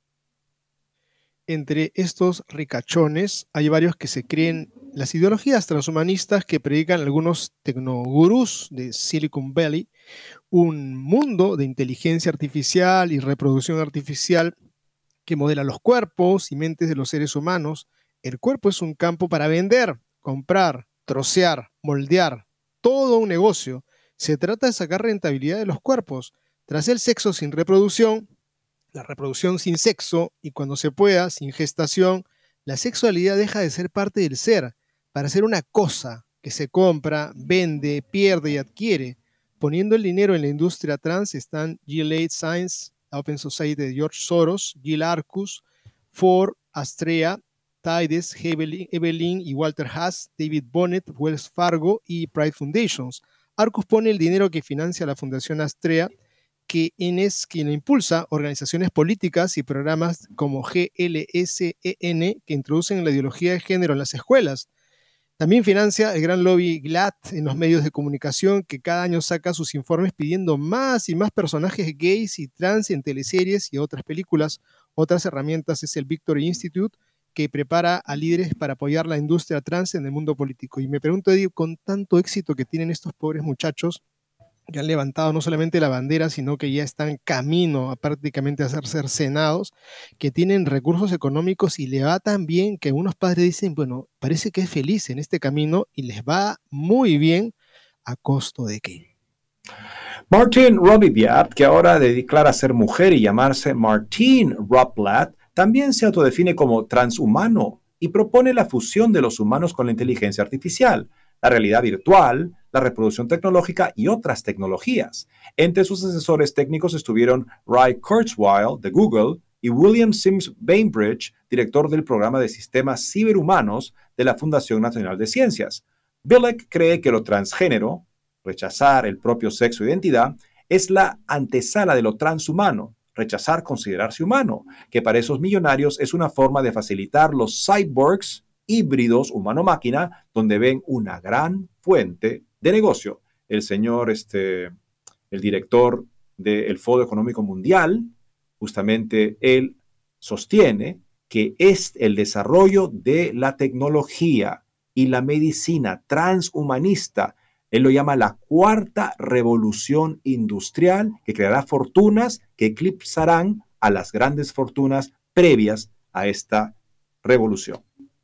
S3: Entre estos ricachones hay varios que se creen las ideologías transhumanistas que predican algunos tecnogurús de Silicon Valley, un mundo de inteligencia artificial y reproducción artificial que modela los cuerpos y mentes de los seres humanos. El cuerpo es un campo para vender, comprar, trocear, moldear, todo un negocio. Se trata de sacar rentabilidad de los cuerpos. Tras el sexo sin reproducción, la reproducción sin sexo y cuando se pueda, sin gestación, la sexualidad deja de ser parte del ser para ser una cosa que se compra, vende, pierde y adquiere. Poniendo el dinero en la industria trans están Gilead Science, Open Society de George Soros, Gill Arcus, Ford, Astrea, Tides, Evelyn y Walter Haas, David Bonnet, Wells Fargo y Pride Foundations. Arcus pone el dinero que financia la Fundación Astrea es quien impulsa organizaciones políticas y programas como GLSEN que introducen la ideología de género en las escuelas. También financia el gran lobby GLAAD en los medios de comunicación, que cada año saca sus informes pidiendo más y más personajes gays y trans en teleseries y otras películas. Otras herramientas es el Victory Institute, que prepara a líderes para apoyar la industria trans en el mundo político. Y me pregunto, Eddie, con tanto éxito que tienen estos pobres muchachos, que han levantado no solamente la bandera, sino que ya están camino a prácticamente a ser cercenados, que tienen recursos económicos y le va tan bien que unos padres dicen, bueno, parece que es feliz en este camino y les va muy bien, ¿a costo de qué?
S2: Martine Robibiat, que ahora declara ser mujer y llamarse Martine Rothblatt, también se autodefine como transhumano y propone la fusión de los humanos con la inteligencia artificial, la realidad virtual, la reproducción tecnológica y otras tecnologías. Entre sus asesores técnicos estuvieron Ray Kurzweil de Google y William Sims Bainbridge, director del programa de sistemas ciberhumanos de la Fundación Nacional de Ciencias. Bilek cree que lo transgénero, rechazar el propio sexo e identidad, es la antesala de lo transhumano, rechazar considerarse humano, que para esos millonarios es una forma de facilitar los cyborgs híbridos humano-máquina, donde ven una gran fuente de negocio. El señor, el director del Foro Económico Mundial, justamente él sostiene que es el desarrollo de la tecnología y la medicina transhumanista. Él lo llama la cuarta revolución industrial, que creará fortunas que eclipsarán a las grandes fortunas previas a esta revolución.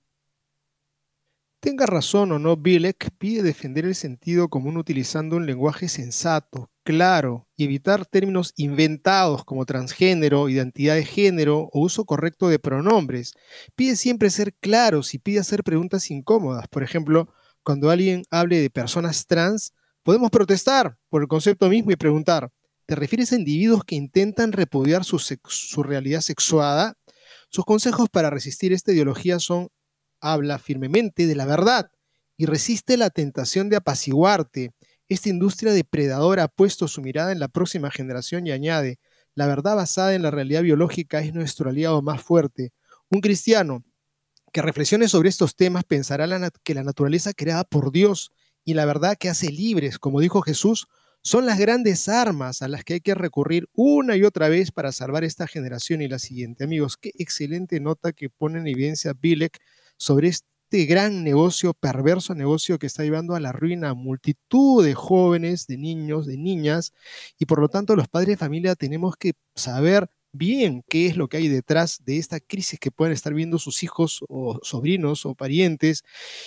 S3: Tenga razón o no, Bilek pide defender el sentido común utilizando un lenguaje sensato, claro, y evitar términos inventados como transgénero, identidad de género o uso correcto de pronombres. Pide siempre ser claros y pide hacer preguntas incómodas. Por ejemplo, cuando alguien hable de personas trans, podemos protestar por el concepto mismo y preguntar, ¿te refieres a individuos que intentan repudiar su realidad sexuada? Sus consejos para resistir esta ideología son: habla firmemente de la verdad y resiste la tentación de apaciguarte. Esta industria depredadora ha puesto su mirada en la próxima generación y añade, la verdad basada en la realidad biológica es nuestro aliado más fuerte. Un cristiano que reflexione sobre estos temas pensará que la naturaleza creada por Dios y la verdad que hace libres, como dijo Jesús, son las grandes armas a las que hay que recurrir una y otra vez para salvar esta generación y la siguiente. Amigos, qué excelente nota que pone en evidencia Bilek sobre este gran negocio, perverso negocio que está llevando a la ruina a multitud de jóvenes, de niños, de niñas, y por lo tanto los padres de familia tenemos que saber bien qué es lo que hay detrás de esta crisis que pueden estar viendo sus hijos o sobrinos o parientes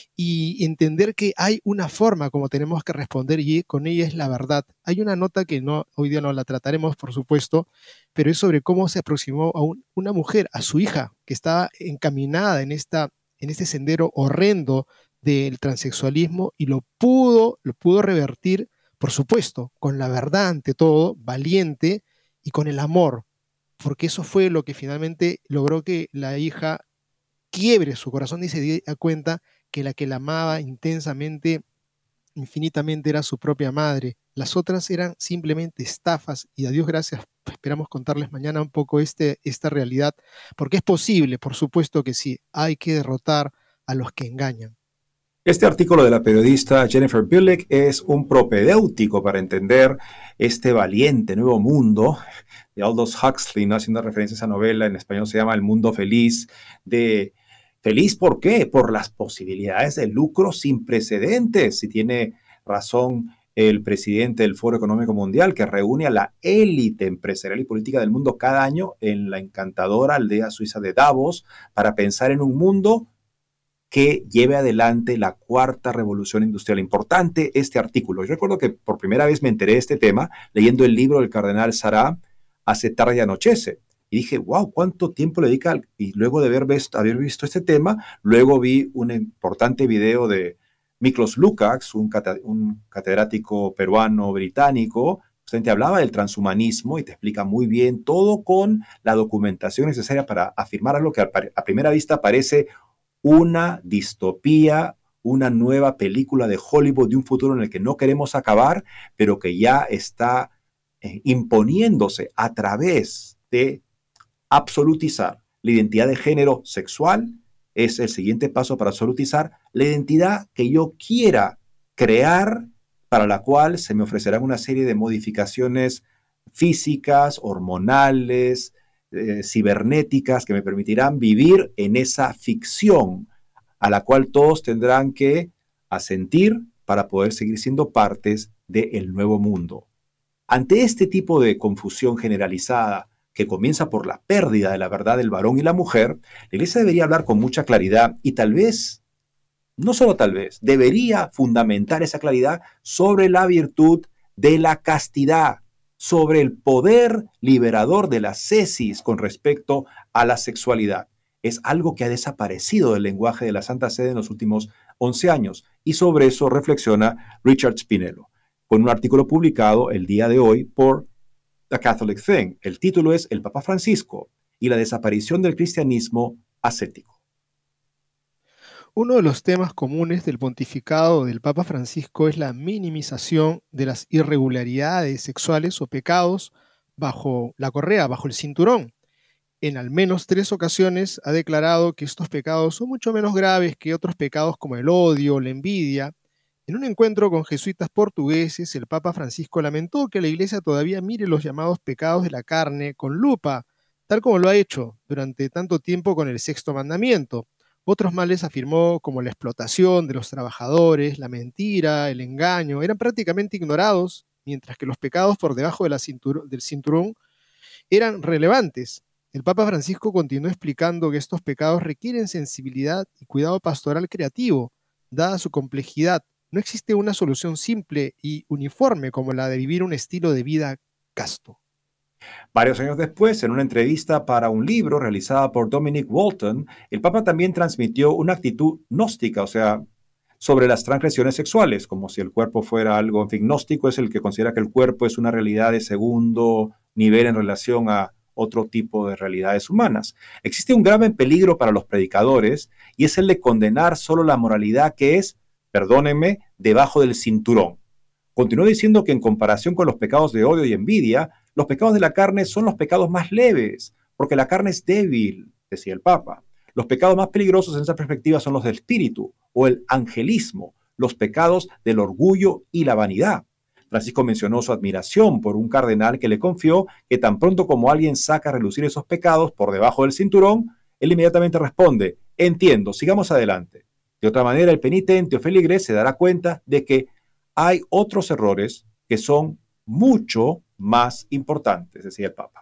S3: y entender que hay una forma como tenemos que responder y con ella es la verdad. Hay una nota que hoy día no la trataremos, por supuesto, pero es sobre cómo se aproximó a una mujer, a su hija, que estaba encaminada en este sendero horrendo del transexualismo y lo pudo revertir, por supuesto, con la verdad ante todo, valiente y con el amor, porque eso fue lo que finalmente logró que la hija quiebre su corazón y se diera cuenta que la amaba intensamente, infinitamente, era su propia madre. Las otras eran simplemente estafas y a Dios gracias, esperamos contarles mañana un poco esta realidad, porque es posible, por supuesto que sí, hay que derrotar a los que engañan.
S2: Este artículo de la periodista Jennifer Bilek es un propedéutico para entender este valiente nuevo mundo de Aldous Huxley, ¿no? Haciendo referencia a esa novela, en español se llama El Mundo Feliz. ¿Feliz por qué? Por las posibilidades de lucro sin precedentes. Si tiene razón el presidente del Foro Económico Mundial, que reúne a la élite empresarial y política del mundo cada año en la encantadora aldea suiza de Davos para pensar en un mundo que lleve adelante la cuarta revolución industrial. Importante este artículo. Yo recuerdo que por primera vez me enteré de este tema leyendo el libro del cardenal Sará, Hace tarde y anochece. Y dije, wow, ¿cuánto tiempo le dedica? Y luego de haber visto este tema, luego vi un importante video de Miklos Lukács, un catedrático peruano-británico, justamente hablaba del transhumanismo y te explica muy bien todo con la documentación necesaria para afirmar algo que a primera vista parece una distopía, una nueva película de Hollywood de un futuro en el que no queremos acabar, pero que ya está imponiéndose a través de absolutizar la identidad de género sexual. Es el siguiente paso para absolutizar la identidad que yo quiera crear, para la cual se me ofrecerán una serie de modificaciones físicas, hormonales, cibernéticas, que me permitirán vivir en esa ficción a la cual todos tendrán que asentir para poder seguir siendo partes del nuevo mundo. Ante este tipo de confusión generalizada, que comienza por la pérdida de la verdad del varón y la mujer, la Iglesia debería hablar con mucha claridad y tal vez, no solo tal vez, debería fundamentar esa claridad sobre la virtud de la castidad, sobre el poder liberador de la cesis con respecto a la sexualidad. Es algo que ha desaparecido del lenguaje de la Santa Sede en los últimos 11 años y sobre eso reflexiona Richard Spinello con un artículo publicado el día de hoy por The Catholic Thing. El título es El Papa Francisco y la desaparición del cristianismo ascético.
S3: Uno de los temas comunes del pontificado del Papa Francisco es la minimización de las irregularidades sexuales o pecados bajo la correa, bajo el cinturón. En al menos 3 ocasiones ha declarado que estos pecados son mucho menos graves que otros pecados como el odio, la envidia. En un encuentro con jesuitas portugueses, el Papa Francisco lamentó que la Iglesia todavía mire los llamados pecados de la carne con lupa, tal como lo ha hecho durante tanto tiempo con el sexto mandamiento. Otros males, afirmó, como la explotación de los trabajadores, la mentira, el engaño, eran prácticamente ignorados, mientras que los pecados por debajo de del cinturón eran relevantes. El Papa Francisco continuó explicando que estos pecados requieren sensibilidad y cuidado pastoral creativo, dada su complejidad. No existe una solución simple y uniforme como la de vivir un estilo de vida casto.
S2: Varios años después, en una entrevista para un libro realizada por Dominic Walton, el Papa también transmitió una actitud gnóstica, o sea, sobre las transgresiones sexuales, como si el cuerpo fuera algo, en fin, gnóstico es el que considera que el cuerpo es una realidad de segundo nivel en relación a otro tipo de realidades humanas. Existe un grave peligro para los predicadores y es el de condenar solo la moralidad que es, perdónenme, debajo del cinturón. Continuó diciendo que en comparación con los pecados de odio y envidia, los pecados de la carne son los pecados más leves, porque la carne es débil, decía el Papa. Los pecados más peligrosos en esa perspectiva son los del espíritu o el angelismo, los pecados del orgullo y la vanidad. Francisco mencionó su admiración por un cardenal que le confió que tan pronto como alguien saca a relucir esos pecados por debajo del cinturón, él inmediatamente responde: entiendo, sigamos adelante. De otra manera, el penitente o feligres se dará cuenta de que hay otros errores que son mucho más importantes, decía el Papa.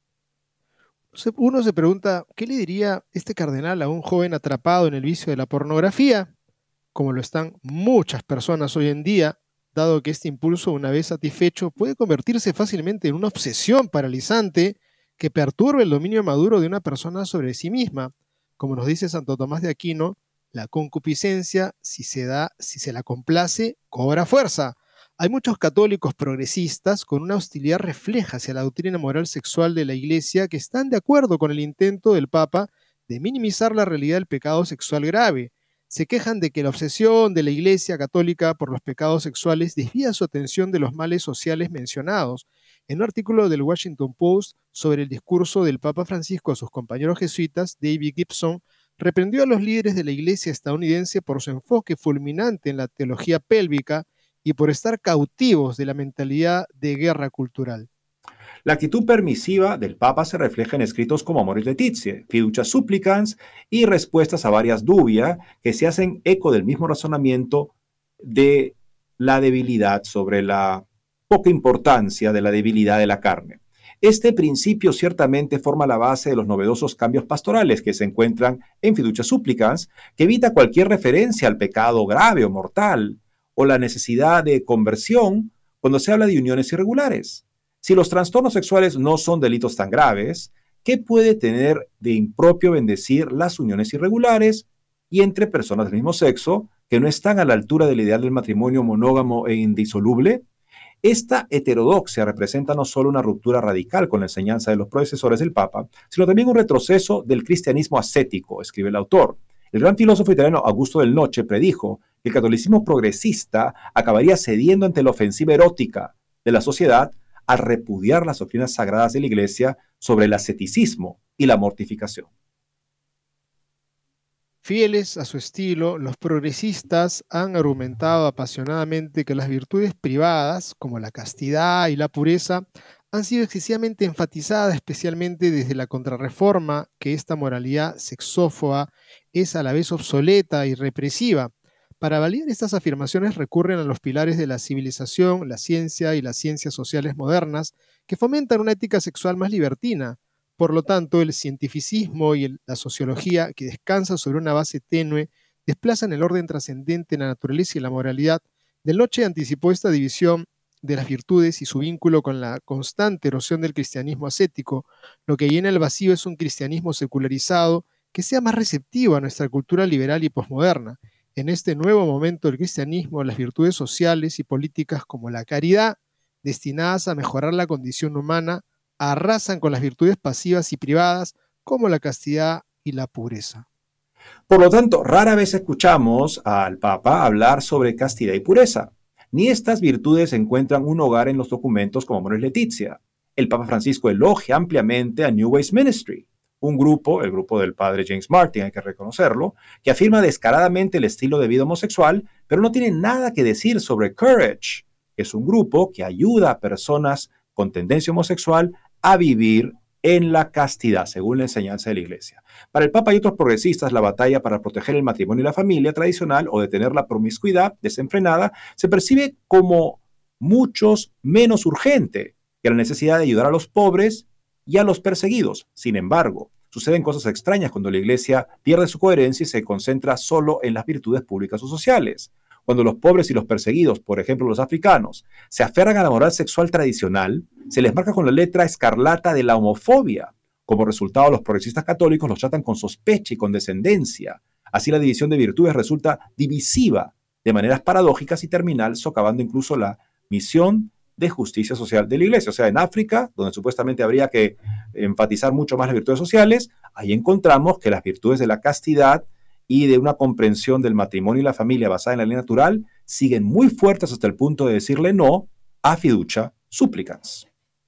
S3: Uno se pregunta, ¿qué le diría este cardenal a un joven atrapado en el vicio de la pornografía? Como lo están muchas personas hoy en día, dado que este impulso, una vez satisfecho, puede convertirse fácilmente en una obsesión paralizante que perturbe el dominio maduro de una persona sobre sí misma. Como nos dice Santo Tomás de Aquino, la concupiscencia, si se la complace, cobra fuerza. Hay muchos católicos progresistas con una hostilidad refleja hacia la doctrina moral sexual de la Iglesia que están de acuerdo con el intento del Papa de minimizar la realidad del pecado sexual grave. Se quejan de que la obsesión de la Iglesia católica por los pecados sexuales desvía su atención de los males sociales mencionados. En un artículo del Washington Post sobre el discurso del Papa Francisco a sus compañeros jesuitas, David Gibson reprendió a los líderes de la Iglesia estadounidense por su enfoque fulminante en la teología pélvica y por estar cautivos de la mentalidad de guerra cultural.
S2: La actitud permisiva del Papa se refleja en escritos como Amoris Laetitia, Fiducia Supplicans y respuestas a varias dubias que se hacen eco del mismo razonamiento de la debilidad, sobre la poca importancia de la debilidad de la carne. Este principio ciertamente forma la base de los novedosos cambios pastorales que se encuentran en Fiducia Supplicans, que evita cualquier referencia al pecado grave o mortal o la necesidad de conversión cuando se habla de uniones irregulares. Si los trastornos sexuales no son delitos tan graves, ¿qué puede tener de impropio bendecir las uniones irregulares y entre personas del mismo sexo que no están a la altura del ideal del matrimonio monógamo e indisoluble? Esta heterodoxia representa no solo una ruptura radical con la enseñanza de los predecesores del Papa, sino también un retroceso del cristianismo ascético, escribe el autor. El gran filósofo italiano Augusto del Noce predijo que el catolicismo progresista acabaría cediendo ante la ofensiva erótica de la sociedad al repudiar las doctrinas sagradas de la Iglesia sobre el asceticismo y la mortificación.
S3: Fieles a su estilo, los progresistas han argumentado apasionadamente que las virtudes privadas, como la castidad y la pureza, han sido excesivamente enfatizadas, especialmente desde la Contrarreforma, que esta moralidad sexófoba es a la vez obsoleta y represiva. Para validar estas afirmaciones recurren a los pilares de la civilización, la ciencia y las ciencias sociales modernas, que fomentan una ética sexual más libertina. Por lo tanto, el cientificismo y la sociología, que descansan sobre una base tenue, desplazan el orden trascendente en la naturaleza y la moralidad. Deloche anticipó esta división de las virtudes y su vínculo con la constante erosión del cristianismo ascético. Lo que llena el vacío es un cristianismo secularizado que sea más receptivo a nuestra cultura liberal y posmoderna. En este nuevo momento del cristianismo, las virtudes sociales y políticas como la caridad, destinadas a mejorar la condición humana, arrasan con las virtudes pasivas y privadas como la castidad y la pureza.
S2: Por lo tanto, rara vez escuchamos al Papa hablar sobre castidad y pureza. Ni estas virtudes encuentran un hogar en los documentos como Amoris Laetitia. El Papa Francisco elogia ampliamente a New Ways Ministry, un grupo, el grupo del padre James Martin, hay que reconocerlo, que afirma descaradamente el estilo de vida homosexual, pero no tiene nada que decir sobre Courage, que es un grupo que ayuda a personas con tendencia homosexual a vivir en la castidad, según la enseñanza de la Iglesia. Para el Papa y otros progresistas, la batalla para proteger el matrimonio y la familia tradicional o detener la promiscuidad desenfrenada se percibe como muchos menos urgente que la necesidad de ayudar a los pobres y a los perseguidos. Sin embargo, suceden cosas extrañas cuando la Iglesia pierde su coherencia y se concentra solo en las virtudes públicas o sociales. Cuando los pobres y los perseguidos, por ejemplo los africanos, se aferran a la moral sexual tradicional, se les marca con la letra escarlata de la homofobia. Como resultado, los progresistas católicos los tratan con sospecha y condescendencia. Así la división de virtudes resulta divisiva de maneras paradójicas y terminal, socavando incluso la misión de justicia social de la Iglesia. O sea, en África, donde supuestamente habría que enfatizar mucho más las virtudes sociales, ahí encontramos que las virtudes de la castidad y de una comprensión del matrimonio y la familia basada en la ley natural siguen muy fuertes hasta el punto de decirle no a fiducia supplicans.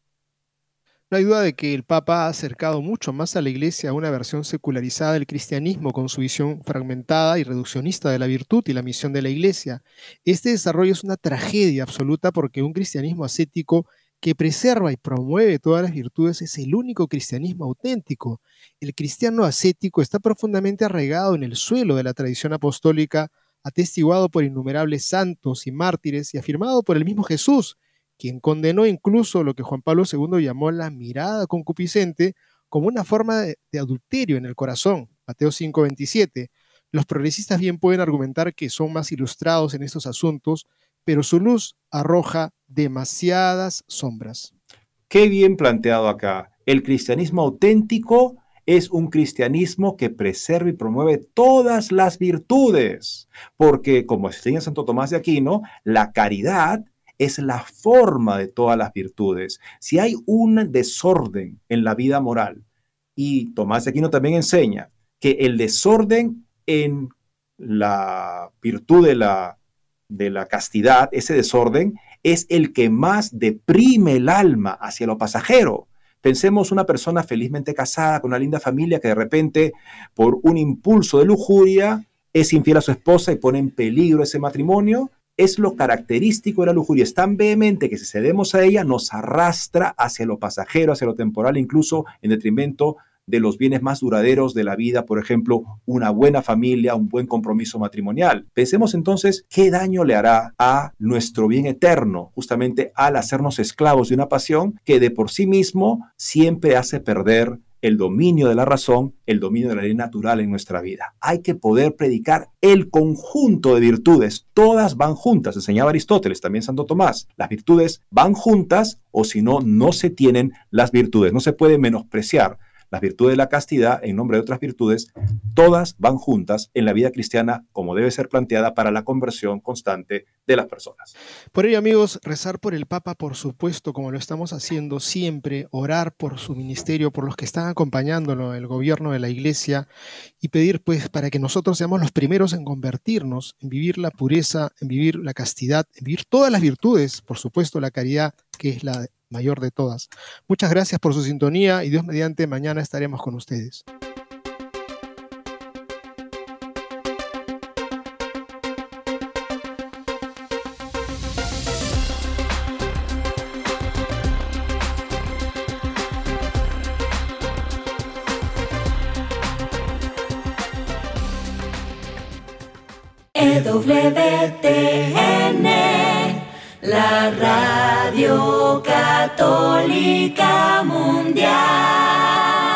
S3: No hay duda de que el Papa ha acercado mucho más a la Iglesia a una versión secularizada del cristianismo con su visión fragmentada y reduccionista de la virtud y la misión de la Iglesia. Este desarrollo es una tragedia absoluta porque un cristianismo ascético que preserva y promueve todas las virtudes es el único cristianismo auténtico. El cristiano ascético está profundamente arraigado en el suelo de la tradición apostólica, atestiguado por innumerables santos y mártires y afirmado por el mismo Jesús, quien condenó incluso lo que Juan Pablo II llamó la mirada concupiscente como una forma de adulterio en el corazón, Mateo 5:27. Los progresistas bien pueden argumentar que son más ilustrados en estos asuntos, pero su luz arroja demasiadas sombras.
S2: Qué bien planteado acá. El cristianismo auténtico es un cristianismo que preserva y promueve todas las virtudes, porque, como enseña Santo Tomás de Aquino, la caridad es la forma de todas las virtudes. Si hay un desorden en la vida moral, y Tomás de Aquino también enseña que el desorden en la virtud de la castidad, ese desorden, es el que más deprime el alma hacia lo pasajero. Pensemos una persona felizmente casada con una linda familia que de repente, por un impulso de lujuria, es infiel a su esposa y pone en peligro ese matrimonio. Es lo característico de la lujuria, es tan vehemente que si cedemos a ella nos arrastra hacia lo pasajero, hacia lo temporal, incluso en detrimento de los bienes más duraderos de la vida, por ejemplo, una buena familia, un buen compromiso matrimonial. Pensemos entonces qué daño le hará a nuestro bien eterno, justamente al hacernos esclavos de una pasión que de por sí mismo siempre hace perder el dominio de la razón, el dominio de la ley natural en nuestra vida. Hay que poder predicar el conjunto de virtudes. Todas van juntas, enseñaba Aristóteles, también Santo Tomás. Las virtudes van juntas o si no, no se tienen las virtudes. No se puede menospreciar las virtudes de la castidad en nombre de otras virtudes. Todas van juntas en la vida cristiana como debe ser planteada para la conversión constante de las personas.
S3: Por ello, amigos, rezar por el Papa, por supuesto, como lo estamos haciendo siempre, orar por su ministerio, por los que están acompañándolo, el gobierno de la Iglesia, y pedir pues para que nosotros seamos los primeros en convertirnos, en vivir la pureza, en vivir la castidad, en vivir todas las virtudes, por supuesto la caridad, que es la mayor de todas. Muchas gracias por su sintonía y Dios mediante mañana estaremos con ustedes.
S4: EWTN, la radio católica mundial.